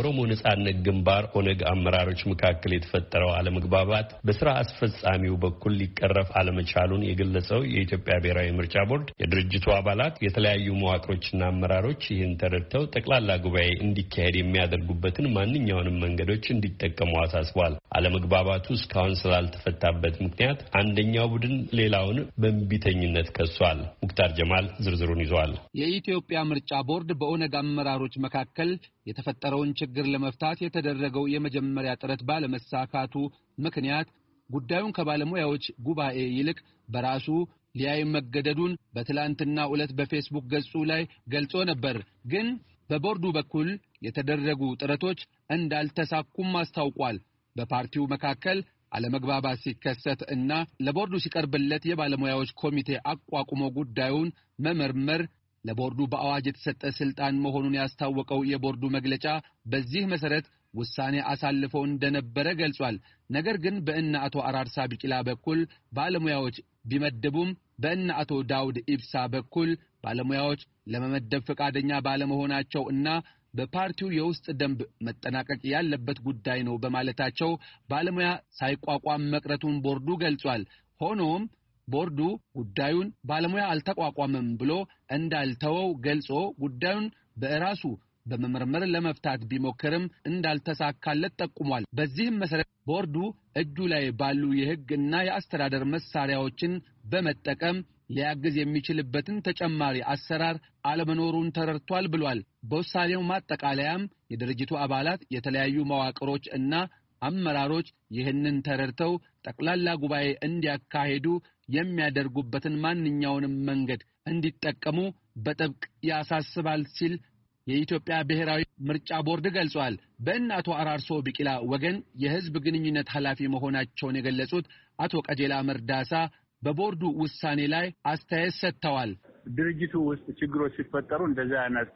በኦሮሞ ነጻነት ግንባር ኦነግ አመራሮች መካከል የተፈጠረው አለመግባባት በስራ አስፈጻሚው በኩል ሊቀረፍ አለመቻሉን የገለጸው የኢትዮጵያ ብሔራዊ ምርጫ ቦርድ የድርጅቱ አባላት የተለያዩ መዋቅሮችና አመራሮች ይህን ተረድተው ጠቅላላ ጉባኤ እንዲካሄድ የሚያደርጉበትን ማንኛውንም መንገዶች እንዲጠቀሙ አሳስቧል። አለመግባባቱ እስካሁን ስላልተፈታበት ምክንያት አንደኛው ቡድን ሌላውን በእንቢተኝነት ከሷል። ሙክታር ጀማል ዝርዝሩን ይዟል። የኢትዮጵያ ምርጫ ቦርድ በኦነግ አመራሮች መካከል የተፈጠረውን ችግር ለመፍታት የተደረገው የመጀመሪያ ጥረት ባለመሳካቱ ምክንያት ጉዳዩን ከባለሙያዎች ጉባኤ ይልቅ በራሱ ሊያይ መገደዱን በትላንትናው ዕለት በፌስቡክ ገጹ ላይ ገልጾ ነበር። ግን በቦርዱ በኩል የተደረጉ ጥረቶች እንዳልተሳኩም አስታውቋል። በፓርቲው መካከል አለመግባባት ሲከሰት እና ለቦርዱ ሲቀርብለት የባለሙያዎች ኮሚቴ አቋቁሞ ጉዳዩን መመርመር ለቦርዱ በአዋጅ የተሰጠ ስልጣን መሆኑን ያስታወቀው የቦርዱ መግለጫ በዚህ መሰረት ውሳኔ አሳልፎ እንደነበረ ገልጿል። ነገር ግን በእነ አቶ አራርሳ ቢቂላ በኩል ባለሙያዎች ቢመደቡም በእነ አቶ ዳውድ ኢብሳ በኩል ባለሙያዎች ለመመደብ ፈቃደኛ ባለመሆናቸው እና በፓርቲው የውስጥ ደንብ መጠናቀቅ ያለበት ጉዳይ ነው በማለታቸው ባለሙያ ሳይቋቋም መቅረቱን ቦርዱ ገልጿል። ሆኖም ቦርዱ ጉዳዩን ባለሙያ አልተቋቋመም ብሎ እንዳልተወው ገልጾ ጉዳዩን በራሱ በመመርመር ለመፍታት ቢሞክርም እንዳልተሳካለት ጠቁሟል። በዚህም መሰረት ቦርዱ እጁ ላይ ባሉ የሕግና የአስተዳደር መሳሪያዎችን በመጠቀም ሊያግዝ የሚችልበትን ተጨማሪ አሰራር አለመኖሩን ተረድቷል ብሏል። በውሳኔው ማጠቃለያም የድርጅቱ አባላት የተለያዩ መዋቅሮች እና አመራሮች ይህንን ተረድተው ጠቅላላ ጉባኤ እንዲያካሄዱ የሚያደርጉበትን ማንኛውንም መንገድ እንዲጠቀሙ በጥብቅ ያሳስባል ሲል የኢትዮጵያ ብሔራዊ ምርጫ ቦርድ ገልጿል። በእነ አቶ አራርሶ ቢቂላ ወገን የህዝብ ግንኙነት ኃላፊ መሆናቸውን የገለጹት አቶ ቀጀላ መርዳሳ በቦርዱ ውሳኔ ላይ አስተያየት ሰጥተዋል። ድርጅቱ ውስጥ ችግሮች ሲፈጠሩ እንደዚህ አይነት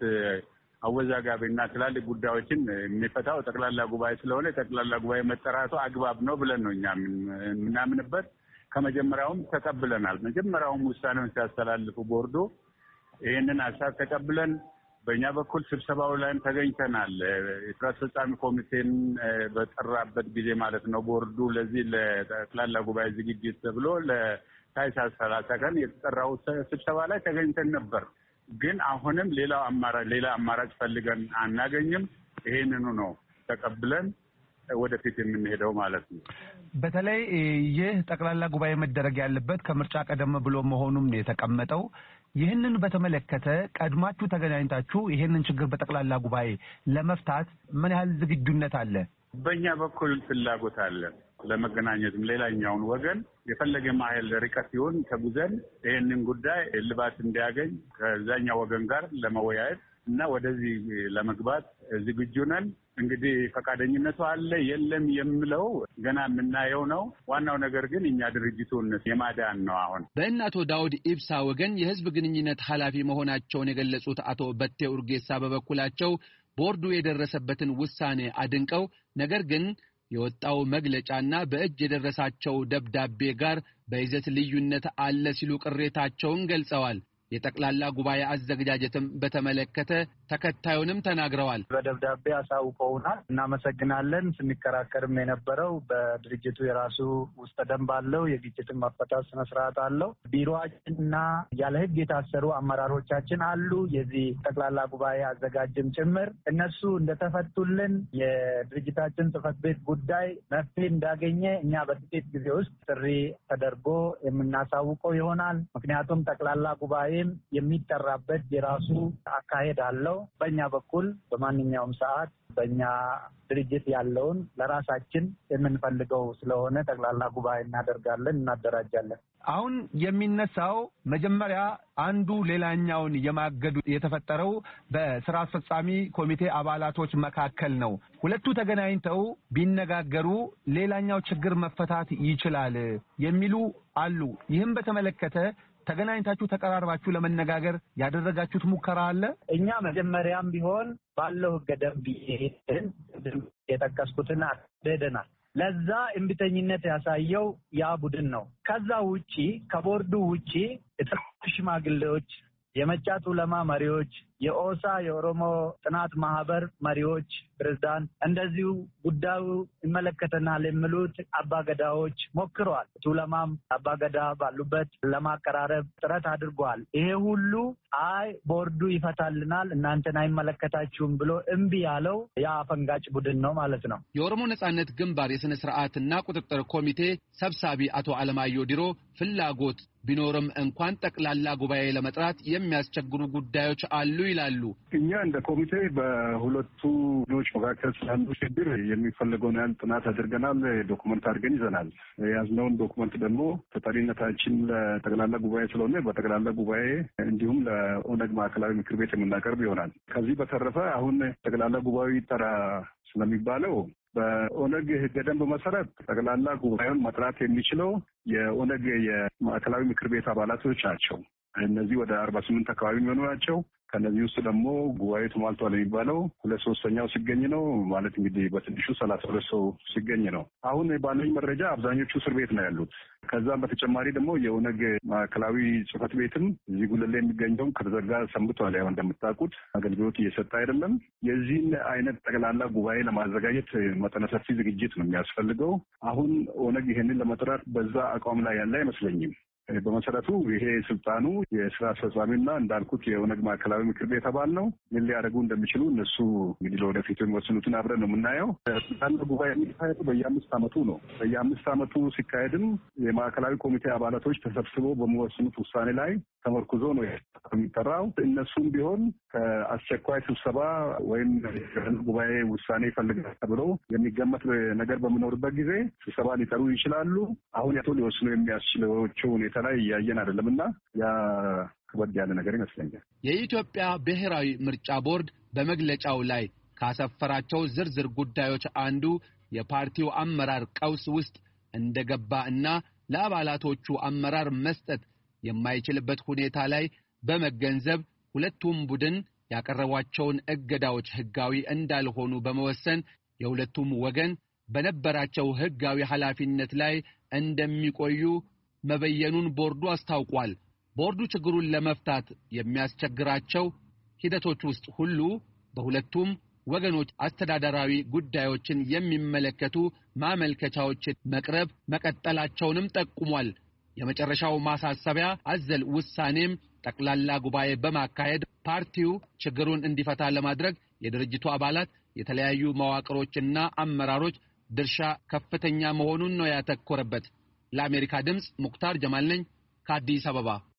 አወዛጋቢና ትላልቅ ጉዳዮችን የሚፈታው ጠቅላላ ጉባኤ ስለሆነ ጠቅላላ ጉባኤ መጠራቱ አግባብ ነው ብለን ነው እኛ የምናምንበት። ከመጀመሪያውም ተቀብለናል። መጀመሪያውም ውሳኔውን ሲያስተላልፉ ቦርዱ ይህንን ሀሳብ ተቀብለን በእኛ በኩል ስብሰባው ላይም ተገኝተናል። የስራ አስፈጻሚ ኮሚቴን በጠራበት ጊዜ ማለት ነው። ቦርዱ ለዚህ ለጠቅላላ ጉባኤ ዝግጅት ተብሎ ለታህሳስ 30 ቀን የተጠራው ስብሰባ ላይ ተገኝተን ነበር። ግን አሁንም ሌላ አማራጭ ፈልገን አናገኝም። ይሄንኑ ነው ተቀብለን ወደፊት የምንሄደው ማለት ነው። በተለይ ይህ ጠቅላላ ጉባኤ መደረግ ያለበት ከምርጫ ቀደም ብሎ መሆኑም ነው የተቀመጠው። ይህንን በተመለከተ ቀድማችሁ ተገናኝታችሁ ይህንን ችግር በጠቅላላ ጉባኤ ለመፍታት ምን ያህል ዝግጁነት አለ? በእኛ በኩል ፍላጎት አለ። ለመገናኘትም ሌላኛውን ወገን የፈለገ ማይል ርቀት ይሁን ተጉዘን ይህንን ጉዳይ እልባት እንዲያገኝ ከዛኛው ወገን ጋር ለመወያየት እና ወደዚህ ለመግባት ዝግጁ ነን። እንግዲህ ፈቃደኝነቱ አለ የለም የሚለው ገና የምናየው ነው። ዋናው ነገር ግን እኛ ድርጅቱን የማዳን ነው። አሁን በእነ አቶ ዳውድ ኢብሳ ወገን የህዝብ ግንኙነት ኃላፊ መሆናቸውን የገለጹት አቶ በቴ ኡርጌሳ በበኩላቸው ቦርዱ የደረሰበትን ውሳኔ አድንቀው ነገር ግን የወጣው መግለጫና በእጅ የደረሳቸው ደብዳቤ ጋር በይዘት ልዩነት አለ ሲሉ ቅሬታቸውን ገልጸዋል። የጠቅላላ ጉባኤ አዘገጃጀትም በተመለከተ ተከታዩንም ተናግረዋል። በደብዳቤ አሳውቀውናል። እናመሰግናለን። ስንከራከርም የነበረው በድርጅቱ የራሱ ውስጥ ደንብ አለው። የግጭትን መፈታት ስነ ስርዓት አለው። ቢሮአችንና ያለ ህግ የታሰሩ አመራሮቻችን አሉ። የዚህ ጠቅላላ ጉባኤ አዘጋጅም ጭምር እነሱ እንደተፈቱልን የድርጅታችን ጽህፈት ቤት ጉዳይ መፍትሄ እንዳገኘ እኛ በጥቂት ጊዜ ውስጥ ጥሪ ተደርጎ የምናሳውቀው ይሆናል። ምክንያቱም ጠቅላላ ጉባኤ የሚጠራበት የራሱ አካሄድ አለው። በእኛ በኩል በማንኛውም ሰዓት በእኛ ድርጅት ያለውን ለራሳችን የምንፈልገው ስለሆነ ጠቅላላ ጉባኤ እናደርጋለን፣ እናደራጃለን። አሁን የሚነሳው መጀመሪያ አንዱ ሌላኛውን የማገዱ የተፈጠረው በስራ አስፈጻሚ ኮሚቴ አባላቶች መካከል ነው። ሁለቱ ተገናኝተው ቢነጋገሩ ሌላኛው ችግር መፈታት ይችላል የሚሉ አሉ። ይህም በተመለከተ ተገናኝታችሁ ተቀራርባችሁ ለመነጋገር ያደረጋችሁት ሙከራ አለ? እኛ መጀመሪያም ቢሆን ባለው ህገ ደንብ የጠቀስኩትን አደደናል። ለዛ እምቢተኝነት ያሳየው ያ ቡድን ነው። ከዛ ውጪ ከቦርዱ ውጪ ሽማግሌዎች፣ የመጫት ዑለማ መሪዎች፣ የኦሳ የኦሮሞ ጥናት ማህበር መሪዎች ፕሬዝዳንት እንደዚሁ ጉዳዩ ይመለከተናል የሚሉት አባገዳዎች ሞክረዋል። ቱለማም አባገዳ ባሉበት ለማቀራረብ ጥረት አድርጓል። ይሄ ሁሉ አይ ቦርዱ ይፈታልናል እናንተን አይመለከታችሁም ብሎ እምቢ ያለው ያ አፈንጋጭ ቡድን ነው ማለት ነው። የኦሮሞ ነጻነት ግንባር የሥነ ሥርዓትና ቁጥጥር ኮሚቴ ሰብሳቢ አቶ አለማየሁ ዲሮ ፍላጎት ቢኖርም እንኳን ጠቅላላ ጉባኤ ለመጥራት የሚያስቸግሩ ጉዳዮች አሉ ይላሉ። እኛ እንደ ኮሚቴ በሁለቱ ቡድኖች መካከል ስላሉ ችግር የሚፈልገውን ያህል ጥናት አድርገናል፣ ዶኩመንት አድርገን ይዘናል። የያዝነውን ዶኩመንት ደግሞ ተጠሪነታችን ለጠቅላላ ጉባኤ ስለሆነ በጠቅላላ ጉባኤ እንዲሁም ለኦነግ ማዕከላዊ ምክር ቤት የምናቀርብ ይሆናል። ከዚህ በተረፈ አሁን ጠቅላላ ጉባኤ ይጠራ ስለሚባለው በኦነግ ሕገ ደንብ መሰረት ጠቅላላ ጉባኤውን መጥራት የሚችለው የኦነግ የማዕከላዊ ምክር ቤት አባላቶች ናቸው። እነዚህ ወደ 48 አካባቢ የሚሆኑ ናቸው። ከነዚህ ውስጥ ደግሞ ጉባኤ ተሟልቷል የሚባለው 2/3 ሲገኝ ነው ማለት እንግዲህ በትንሹ 32 ሰው ሲገኝ ነው። አሁን ባለኝ መረጃ አብዛኞቹ እስር ቤት ነው ያሉት። ከዛም በተጨማሪ ደግሞ የኦነግ ማዕከላዊ ጽሕፈት ቤትም እዚህ ጉለሌ የሚገኘው ከተዘጋ ሰንብቷል። ያው እንደምታውቁት አገልግሎት እየሰጠ አይደለም። የዚህን አይነት ጠቅላላ ጉባኤ ለማዘጋጀት መጠነ ሰፊ ዝግጅት ነው የሚያስፈልገው። አሁን ኦነግ ይሄንን ለመጥራት በዛ አቋም ላይ ያለ አይመስለኝም። በመሰረቱ ይሄ ስልጣኑ የስራ አስፈጻሚና እንዳልኩት የኦነግ ማዕከላዊ ምክር ቤት አባል ነው። ምን ሊያደርጉ እንደሚችሉ እነሱ እንግዲህ ለወደፊቱ የሚወስኑትን አብረን ነው የምናየው። ስልጣን ጉባኤ የሚካሄደው በየ5 ዓመቱ ነው። በየ5 ዓመቱ ሲካሄድም የማዕከላዊ ኮሚቴ አባላቶች ተሰብስበው በሚወስኑት ውሳኔ ላይ ተመርኩዞ ነው የሚጠራው። እነሱም ቢሆን ከአስቸኳይ ስብሰባ ወይም ጉባኤ ውሳኔ ይፈልጋል ተብሎ የሚገመት ነገር በሚኖርበት ጊዜ ስብሰባ ሊጠሩ ይችላሉ። አሁን ያቶ ሊወስኑ የሚያስችላቸው ሁኔታ ላይ እያየን አይደለምና ያ ከበድ ያለ ነገር ይመስለኛል። የኢትዮጵያ ብሔራዊ ምርጫ ቦርድ በመግለጫው ላይ ካሰፈራቸው ዝርዝር ጉዳዮች አንዱ የፓርቲው አመራር ቀውስ ውስጥ እንደገባ እና ለአባላቶቹ አመራር መስጠት የማይችልበት ሁኔታ ላይ በመገንዘብ ሁለቱም ቡድን ያቀረቧቸውን እገዳዎች ሕጋዊ እንዳልሆኑ በመወሰን የሁለቱም ወገን በነበራቸው ሕጋዊ ኃላፊነት ላይ እንደሚቆዩ መበየኑን ቦርዱ አስታውቋል። ቦርዱ ችግሩን ለመፍታት የሚያስቸግራቸው ሂደቶች ውስጥ ሁሉ በሁለቱም ወገኖች አስተዳደራዊ ጉዳዮችን የሚመለከቱ ማመልከቻዎችን መቅረብ መቀጠላቸውንም ጠቁሟል። የመጨረሻው ማሳሰቢያ አዘል ውሳኔም ጠቅላላ ጉባኤ በማካሄድ ፓርቲው ችግሩን እንዲፈታ ለማድረግ የድርጅቱ አባላት የተለያዩ መዋቅሮችና አመራሮች ድርሻ ከፍተኛ መሆኑን ነው ያተኮረበት። ለአሜሪካ ድምጽ ሙክታር ጀማል ነኝ ከአዲስ አበባ።